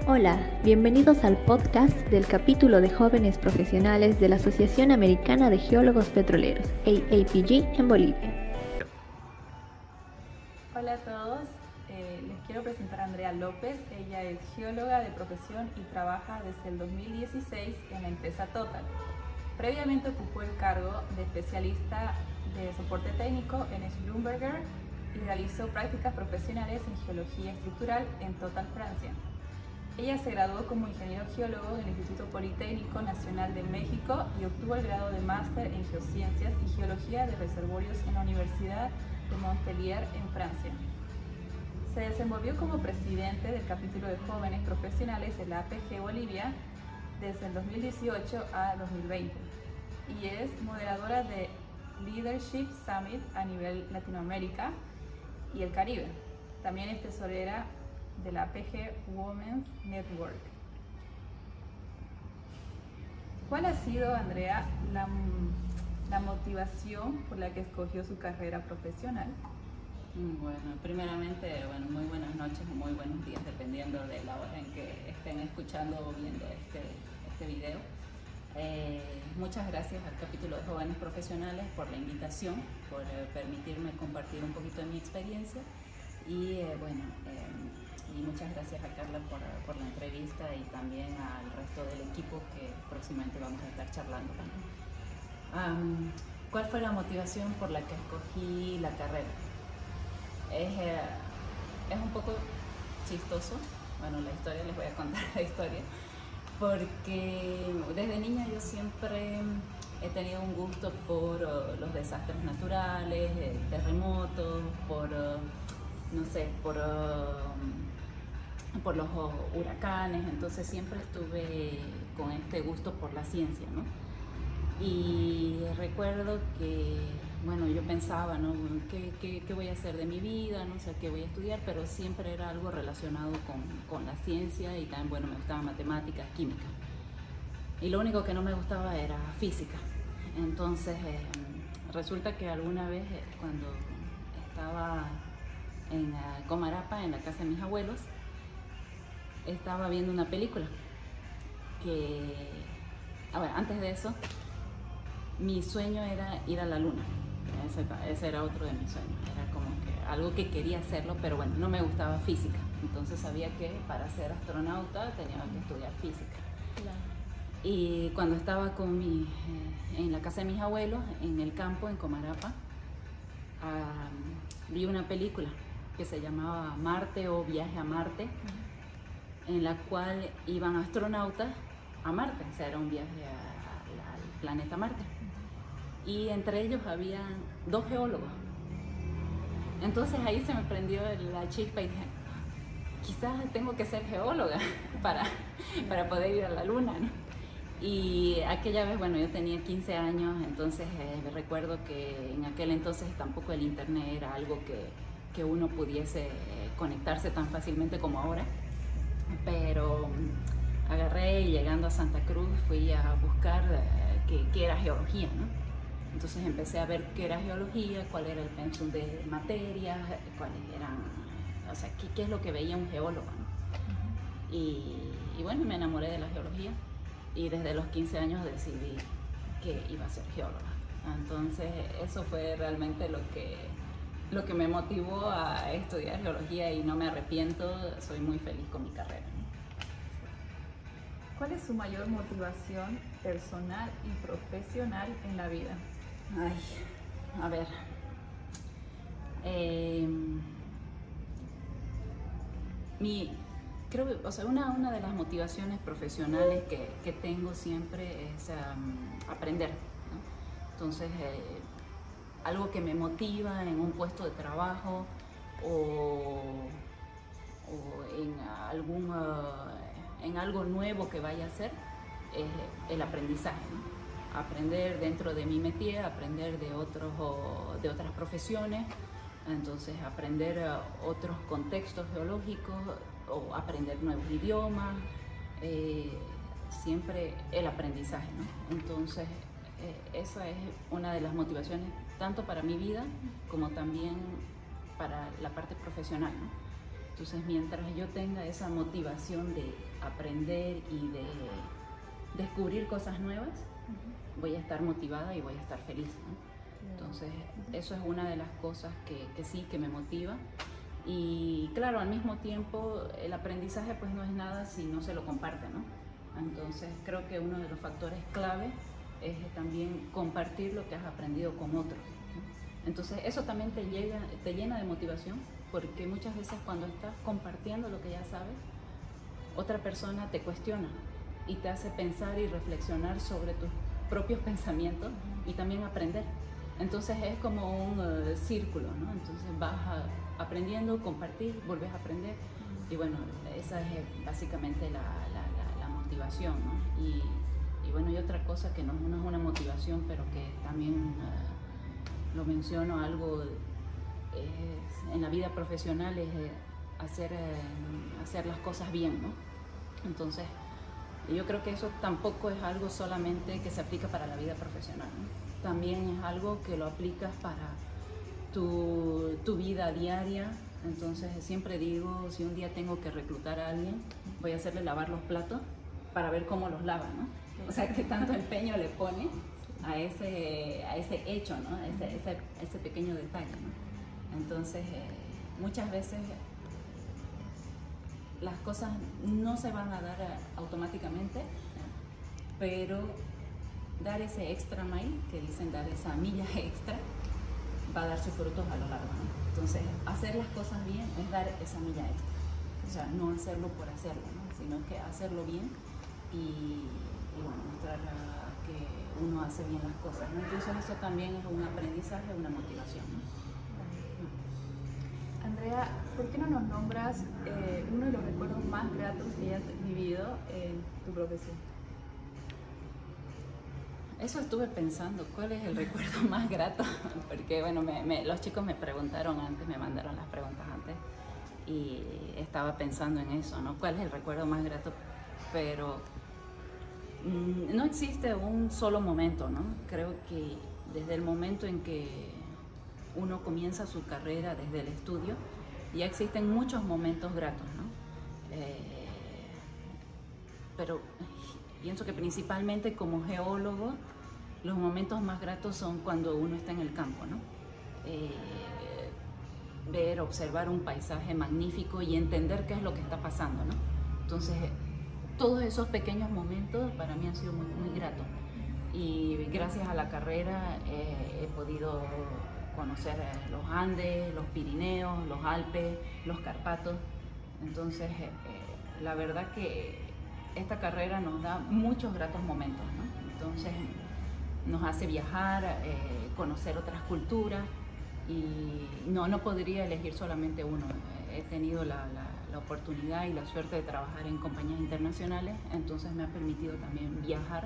Hola, bienvenidos al podcast del capítulo de jóvenes profesionales de la Asociación Americana de Geólogos Petroleros, AAPG, en Bolivia. Hola a todos, les quiero presentar a Andrea López. Ella es geóloga de profesión y trabaja desde el 2016 en la empresa Total. Previamente ocupó el cargo de especialista de soporte técnico en Schlumberger y realizó prácticas profesionales en geología estructural en Total Francia. Ella se graduó como ingeniero geólogo en el Instituto Politécnico Nacional de México y obtuvo el grado de máster en geociencias y geología de reservorios en la Universidad de Montpellier en Francia. Se desenvolvió como presidente del capítulo de jóvenes profesionales de la APG Bolivia desde el 2018 a 2020 y es moderadora de Leadership Summit a nivel Latinoamérica y el Caribe. También es tesorera de la APG Women's Network. ¿Cuál ha sido, Andrea, la motivación por la que escogió su carrera profesional? Bueno, primeramente, muy buenas noches o muy buenos días, dependiendo de la hora en que estén escuchando o viendo este video. Muchas gracias al capítulo de Jóvenes Profesionales por la invitación, por permitirme compartir un poquito de mi experiencia y y muchas gracias a Carla por la entrevista y también al resto del equipo que próximamente vamos a estar charlando también. ¿Cuál fue la motivación por la que escogí la carrera? Es un poco chistoso, la historia, les voy a contar la historia, porque desde niña yo siempre he tenido un gusto por los desastres naturales, terremotos, por los huracanes, entonces siempre estuve con este gusto por la ciencia, ¿no? Y recuerdo que, yo pensaba, ¿no? ¿Qué voy a hacer de mi vida? No sé qué voy a estudiar, pero siempre era algo relacionado con la ciencia y también, me gustaba matemáticas, química. Y lo único que no me gustaba era física. Entonces, resulta que alguna vez cuando estaba en Comarapa, en la casa de mis abuelos, estaba viendo una película antes de eso, mi sueño era ir a la luna. Ese era otro de mis sueños, era como que algo que quería hacerlo, pero no me gustaba física, entonces sabía que para ser astronauta tenía que estudiar física. Claro. Y cuando estaba en la casa de mis abuelos, en el campo, en Comarapa, vi una película que se llamaba Marte o Viaje a Marte, en la cual iban astronautas a Marte, o sea, era un viaje al planeta Marte. Y entre ellos habían 2 geólogos. Entonces ahí se me prendió la chispa y dije, quizás tengo que ser geóloga para poder ir a la luna, ¿no? Y aquella vez, yo tenía 15 años, entonces recuerdo que en aquel entonces tampoco el internet era algo que uno pudiese conectarse tan fácilmente como ahora. Pero agarré y llegando a Santa Cruz fui a buscar qué era geología, ¿no? Entonces empecé a ver qué era geología, cuál era el pensum de materias, cuáles eran, qué es lo que veía un geólogo, ¿no? Y me enamoré de la geología y desde los 15 años decidí que iba a ser geóloga. Entonces eso fue realmente lo que me motivó a estudiar geología y no me arrepiento, soy muy feliz con mi carrera. ¿Cuál es su mayor motivación personal y profesional en la vida? A ver, creo que una de las motivaciones profesionales que tengo siempre es aprender, ¿no? Entonces, algo que me motiva en un puesto de trabajo o en algo nuevo que vaya a hacer es el aprendizaje, ¿no? Aprender dentro de mi métier, aprender de otras profesiones, entonces aprender otros contextos geológicos o aprender nuevos idiomas, siempre el aprendizaje, ¿no? Entonces esa es una de las motivaciones tanto para mi vida como también para la parte profesional, ¿no? Entonces, mientras yo tenga esa motivación de aprender y de descubrir cosas nuevas, voy a estar motivada y voy a estar feliz, ¿no? Entonces, eso es una de las cosas que sí, que me motiva. Y claro, al mismo tiempo, el aprendizaje pues no es nada si no se lo comparte, ¿no? Entonces, creo que uno de los factores clave es también compartir lo que has aprendido con otros, ¿no? Entonces, eso también te llena de motivación, porque muchas veces cuando estás compartiendo lo que ya sabes, otra persona te cuestiona y te hace pensar y reflexionar sobre tus propios pensamientos y también aprender. Entonces es como un círculo, ¿no? Entonces vas aprendiendo, compartir, volvés a aprender y bueno, esa es básicamente la motivación, ¿no? Y bueno, y otra cosa que no es una motivación, pero que también lo menciono, algo en la vida profesional es hacer las cosas bien, ¿no? Entonces, yo creo que eso tampoco es algo solamente que se aplica para la vida profesional, ¿no? También es algo que lo aplicas para tu vida diaria. Entonces, siempre digo, si un día tengo que reclutar a alguien, voy a hacerle lavar los platos para ver cómo los lava, ¿no? O sea, qué tanto empeño le pone a ese hecho, ¿no? Ese pequeño detalle, ¿no? Entonces, muchas veces las cosas no se van a dar automáticamente, pero dar ese extra mile, que dicen dar esa milla extra, va a dar sus frutos a lo largo, ¿no? Entonces, hacer las cosas bien es dar esa milla extra. O sea, no hacerlo por hacerlo, ¿no? Sino que hacerlo bien y bueno, mostrar que uno hace bien las cosas, ¿no? Entonces, eso también es un aprendizaje, una motivación, ¿no? Andrea, ¿por qué no nos nombras uno de los recuerdos más gratos que hayas vivido en tu profesión? Eso estuve pensando, ¿cuál es el recuerdo más grato? Porque bueno, los chicos me preguntaron antes, me mandaron las preguntas antes y estaba pensando en eso, ¿no? ¿Cuál es el recuerdo más grato? Pero no existe un solo momento, ¿no? Creo que desde el momento en que uno comienza su carrera desde el estudio, ya existen muchos momentos gratos, ¿no? Pero pienso que principalmente como geólogo, los momentos más gratos son cuando uno está en el campo, ¿no? Ver, observar un paisaje magnífico y entender qué es lo que está pasando, ¿no? Entonces, todos esos pequeños momentos para mí han sido muy, muy gratos. Y gracias a la carrera he podido conocer los Andes, los Pirineos, los Alpes, los Carpatos. Entonces, la verdad que esta carrera nos da muchos gratos momentos, ¿no? Entonces, nos hace viajar, conocer otras culturas y no podría elegir solamente uno. He tenido la oportunidad y la suerte de trabajar en compañías internacionales, entonces me ha permitido también viajar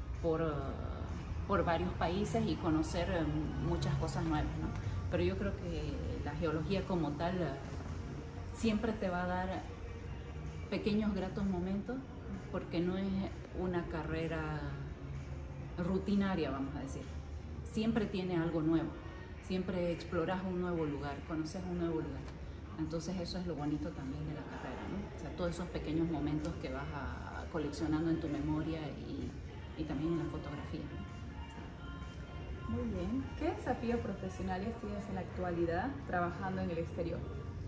por varios países y conocer muchas cosas nuevas, ¿no? Pero yo creo que la geología como tal siempre te va a dar pequeños gratos momentos porque no es una carrera rutinaria, vamos a decir. Siempre tiene algo nuevo, siempre exploras un nuevo lugar, conoces un nuevo lugar. Entonces eso es lo bonito también de la carrera, ¿no? O sea, todos esos pequeños momentos que vas coleccionando en tu memoria y también en la fotografía, ¿no? Muy bien. ¿Qué desafíos profesionales tienes en la actualidad trabajando en el exterior?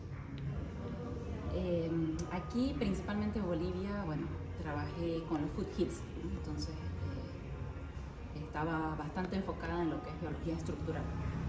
Aquí, principalmente en Bolivia, bueno, trabajé con los foothills, ¿no? Entonces estaba bastante enfocada en lo que es geología estructural.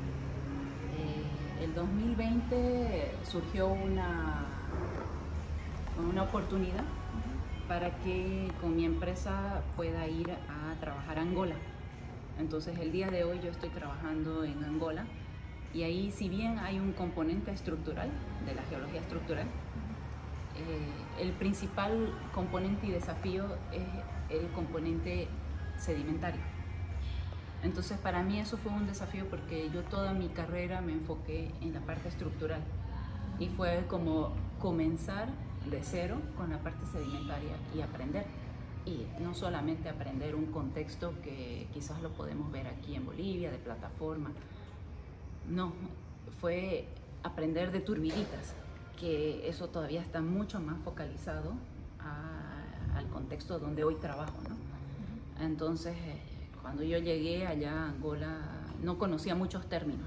El 2020 surgió una oportunidad para que con mi empresa pueda ir a trabajar a Angola. Entonces el día de hoy yo estoy trabajando en Angola y ahí, si bien hay un componente estructural de la geología estructural, el principal componente y desafío es el componente sedimentario. Entonces para mí eso fue un desafío porque yo toda mi carrera me enfoqué en la parte estructural y fue como comenzar de cero con la parte sedimentaria y aprender. Y no solamente aprender un contexto que quizás lo podemos ver aquí en Bolivia, de plataforma, no, fue aprender de turbiditas, que eso todavía está mucho más focalizado al contexto donde hoy trabajo, ¿no? Entonces, cuando yo llegué allá a Angola, no conocía muchos términos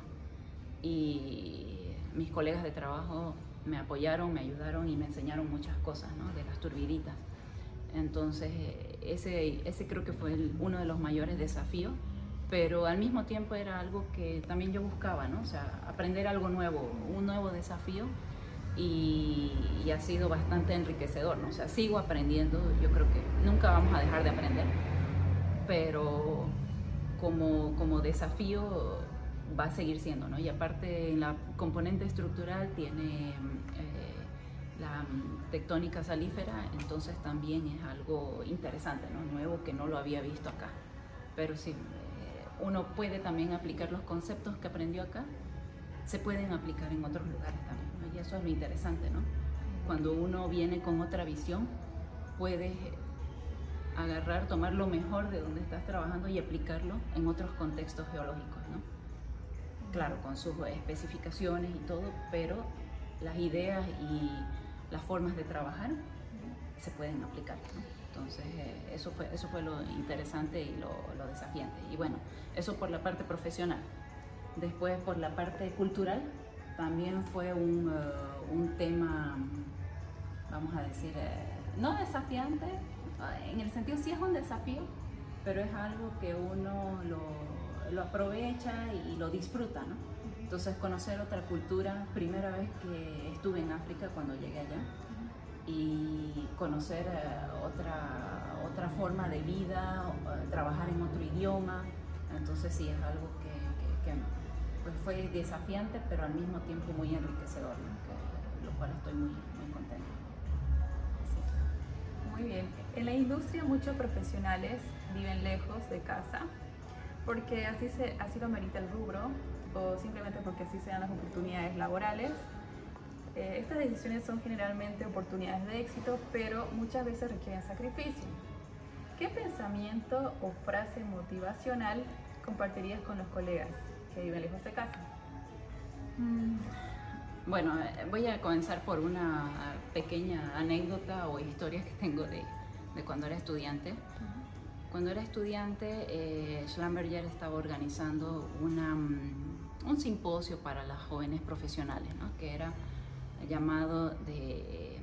y mis colegas de trabajo me apoyaron, me ayudaron y me enseñaron muchas cosas, ¿no? De las turbiditas. Entonces, ese creo que fue uno de los mayores desafíos, pero al mismo tiempo era algo que también yo buscaba, ¿no? O sea, aprender algo nuevo, un nuevo desafío, y ha sido bastante enriquecedor, ¿no? O sea, sigo aprendiendo, yo creo que nunca vamos a dejar de aprender, pero como desafío va a seguir siendo, ¿no? Y aparte en la componente estructural tiene la tectónica salífera, entonces también es algo interesante, ¿no? Nuevo, que no lo había visto acá. Pero sí, uno puede también aplicar los conceptos que aprendió acá, se pueden aplicar en otros lugares también, ¿no? Y eso es lo interesante, ¿no? Cuando uno viene con otra visión, puedes agarrar, tomar lo mejor de donde estás trabajando y aplicarlo en otros contextos geológicos, ¿no? Claro, con sus especificaciones y todo, pero las ideas y las formas de trabajar se pueden aplicar, ¿no? Entonces, eso fue lo interesante y lo desafiante. Y bueno, eso por la parte profesional. Después, por la parte cultural, también fue un tema, vamos a decir, no desafiante, en el sentido sí es un desafío, pero es algo que uno lo aprovecha y lo disfruta, ¿no? Entonces, conocer otra cultura, primera vez que estuve en África cuando llegué allá, y conocer otra forma de vida, trabajar en otro idioma, entonces sí es algo que pues fue desafiante, pero al mismo tiempo muy enriquecedor, ¿no? Lo cual estoy muy, muy contenta. Sí. Muy bien. En la industria muchos profesionales viven lejos de casa porque así lo merita el rubro, o simplemente porque así se dan las oportunidades laborales. Estas decisiones son generalmente oportunidades de éxito, pero muchas veces requieren sacrificio. ¿Qué pensamiento o frase motivacional compartirías con los colegas que viven lejos de casa? Bueno, voy a comenzar por una pequeña anécdota o historia que tengo de cuando era estudiante. Cuando era estudiante, Schlumberger estaba organizando un simposio para las jóvenes profesionales, ¿no? Que era llamado de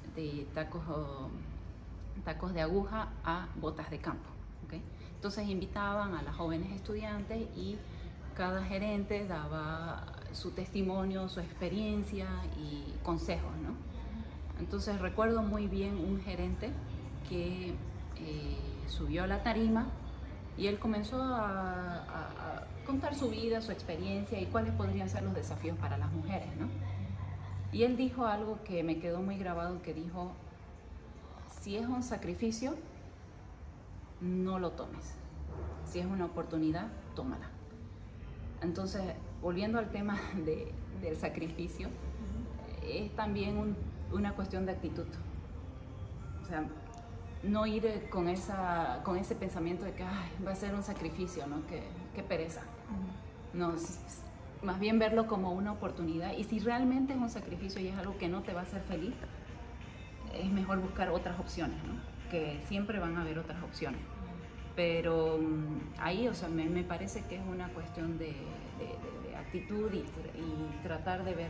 tacos de aguja a botas de campo, ¿okay? Entonces invitaban a las jóvenes estudiantes y cada gerente daba su testimonio, su experiencia y consejos, ¿no? Entonces recuerdo muy bien un gerente que subió a la tarima y él comenzó a contar su vida, su experiencia y cuáles podrían ser los desafíos para las mujeres, ¿no? Y él dijo algo que me quedó muy grabado, que dijo: si es un sacrificio, no lo tomes. Si es una oportunidad, tómala. Entonces, volviendo al tema del sacrificio, es también una cuestión de actitud. O sea, no ir con ese pensamiento de que va a ser un sacrificio, ¿no? Qué pereza. No, más bien verlo como una oportunidad, y si realmente es un sacrificio y es algo que no te va a hacer feliz, es mejor buscar otras opciones, ¿no? Que siempre van a haber otras opciones. Pero ahí, o sea, me parece que es una cuestión de actitud y tratar de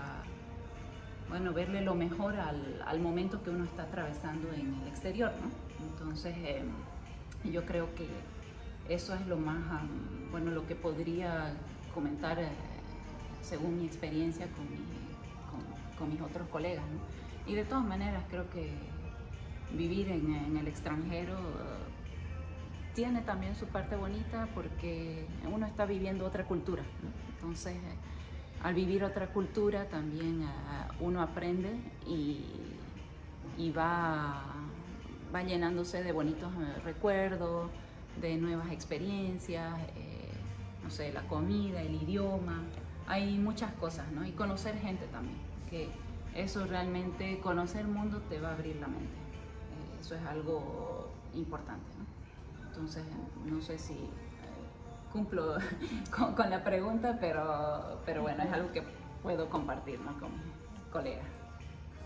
verle lo mejor al momento que uno está atravesando en el exterior, ¿no? Entonces, yo creo que eso es lo más, lo que podría comentar según mi experiencia con mis otros colegas, ¿no? Y de todas maneras creo que vivir en el extranjero tiene también su parte bonita, porque uno está viviendo otra cultura, ¿no? Entonces, al vivir otra cultura también uno aprende y va llenándose de bonitos recuerdos, de nuevas experiencias, no sé, la comida, el idioma, hay muchas cosas, ¿no? Y conocer gente también, que eso realmente, conocer el mundo te va a abrir la mente, eso es algo importante, ¿no? Entonces, no sé si cumplo con la pregunta, pero bueno, es algo que puedo compartir, ¿no? Con mis colegas.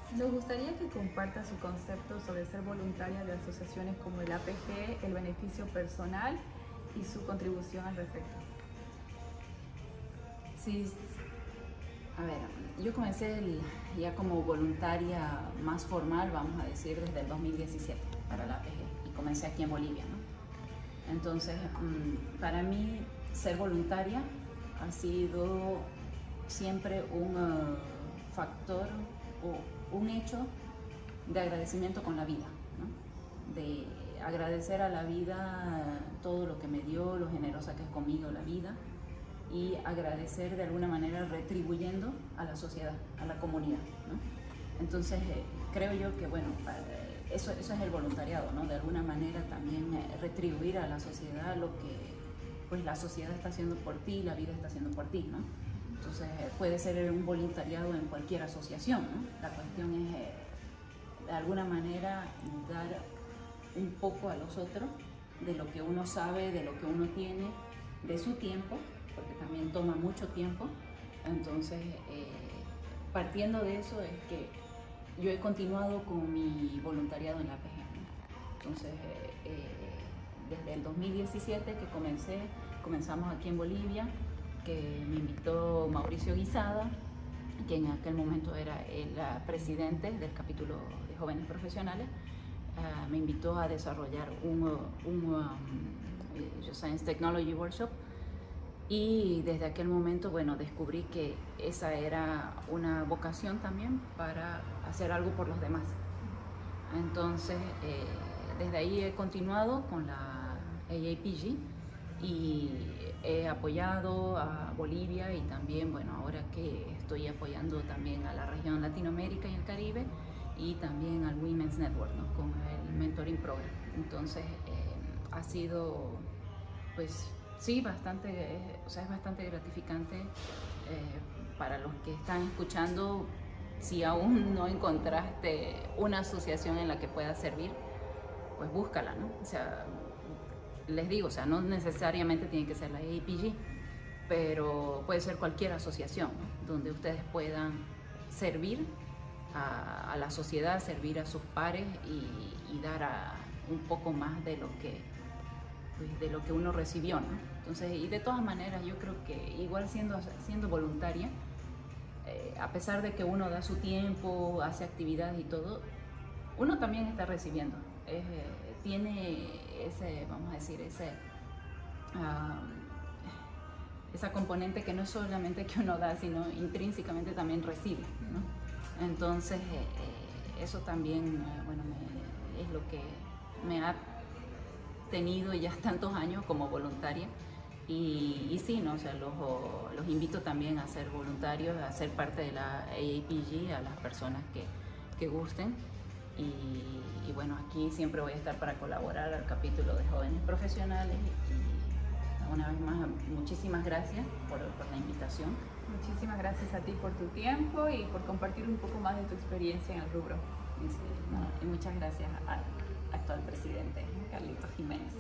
Nos gustaría que comparta su concepto sobre ser voluntaria de asociaciones como el APG, el beneficio personal y su contribución al respecto. Sí, a ver, yo comencé ya como voluntaria más formal, vamos a decir, desde el 2017 para la APG y comencé aquí en Bolivia, ¿no? Entonces, para mí ser voluntaria ha sido siempre un factor o un hecho de agradecimiento con la vida, ¿no? De agradecer a la vida todo lo que me dio, lo generosa que es conmigo la vida, y agradecer de alguna manera retribuyendo a la sociedad, a la comunidad, ¿no? Entonces creo yo que bueno, eso es el voluntariado, ¿no? De alguna manera también retribuir a la sociedad lo que pues la sociedad está haciendo por ti, la vida está haciendo por ti, ¿no? Entonces puede ser un voluntariado en cualquier asociación, ¿no? La cuestión es de alguna manera dar un poco a los otros de lo que uno sabe, de lo que uno tiene, de su tiempo, porque también toma mucho tiempo. Entonces, partiendo de eso es que yo he continuado con mi voluntariado en la APG, ¿no? Entonces, desde el 2017 que comenzamos aquí en Bolivia, que me invitó Mauricio Guisada, que en aquel momento era el presidente del capítulo de jóvenes profesionales, me invitó a desarrollar un Science Technology Workshop. Y desde aquel momento, bueno, descubrí que esa era una vocación también para hacer algo por los demás. Entonces, desde ahí he continuado con la AAPG y he apoyado a Bolivia y también, bueno, ahora que estoy apoyando también a la región Latinoamérica y el Caribe y también al Women's Network, ¿no? Con el Mentoring Program. Entonces, ha sido, pues, sí, es bastante gratificante para los que están escuchando. Si aún no encontraste una asociación en la que puedas servir, pues búscala, ¿no? O sea, les digo, o sea, no necesariamente tiene que ser la AAPG, pero puede ser cualquier asociación, ¿no? Donde ustedes puedan servir a la sociedad, servir a sus pares y dar un poco más de lo que uno recibió, ¿no? Entonces, y de todas maneras, yo creo que igual siendo voluntaria, a pesar de que uno da su tiempo, hace actividades y todo, uno también está recibiendo. Tiene ese, vamos a decir, esa componente que no es solamente que uno da, sino intrínsecamente también recibe, ¿no? Entonces, eso también, bueno, es lo que me ha tenido ya tantos años como voluntaria y sí, ¿no? O sea, los invito también a ser voluntarios, a ser parte de la AAPG, a las personas que gusten y bueno, aquí siempre voy a estar para colaborar al capítulo de jóvenes profesionales y una vez más, muchísimas gracias por la invitación. Muchísimas gracias a ti por tu tiempo y por compartir un poco más de tu experiencia en el rubro. Sí, no, y muchas gracias al actual presidente, Carlitos Jiménez.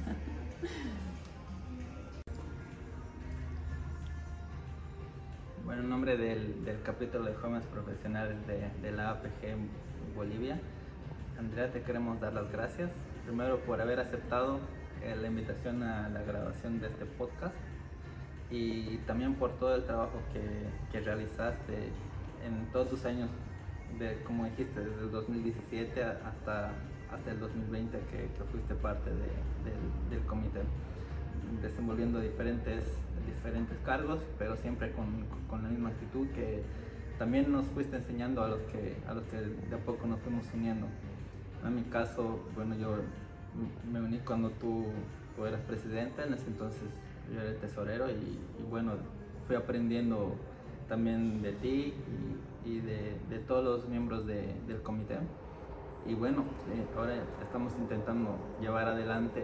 Bueno, en nombre del capítulo de jóvenes profesionales de la APG Bolivia, Andrea, te queremos dar las gracias. Primero por haber aceptado la invitación a la grabación de este podcast y también por todo el trabajo que realizaste en todos tus años, como dijiste, desde el 2017 hasta el 2020 que fuiste parte del comité, desenvolviendo diferentes cargos, pero siempre con la misma actitud que también nos fuiste enseñando a los que de a poco nos fuimos uniendo. En mi caso, bueno, yo me uní cuando tú eras presidenta, en ese entonces yo era el tesorero y bueno, fui aprendiendo también de ti y de todos los miembros del comité. Y bueno, ahora estamos intentando llevar adelante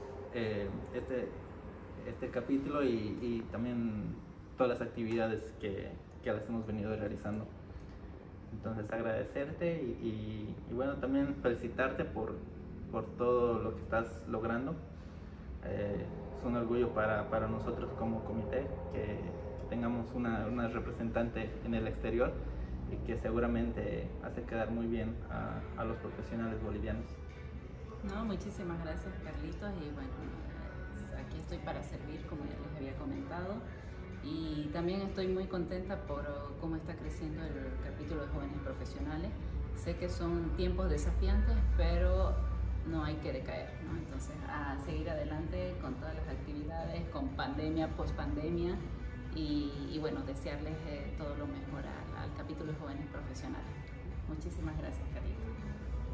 este capítulo y también todas las actividades que las hemos venido realizando. Entonces agradecerte y bueno, también felicitarte por todo lo que estás logrando. Es un orgullo para nosotros como comité que tengamos una representante en el exterior y que seguramente hace quedar muy bien a los profesionales bolivianos. No, muchísimas gracias, Carlitos, y bueno, aquí estoy para servir, como ya les había comentado, y también estoy muy contenta por cómo está creciendo el capítulo de jóvenes profesionales. Sé que son tiempos desafiantes, pero no hay que decaer, ¿no? Entonces, a seguir adelante con todas las actividades, con pandemia, pospandemia, y bueno, desearles todo lo mejor al capítulo de jóvenes profesionales. Muchísimas gracias, Carlitos.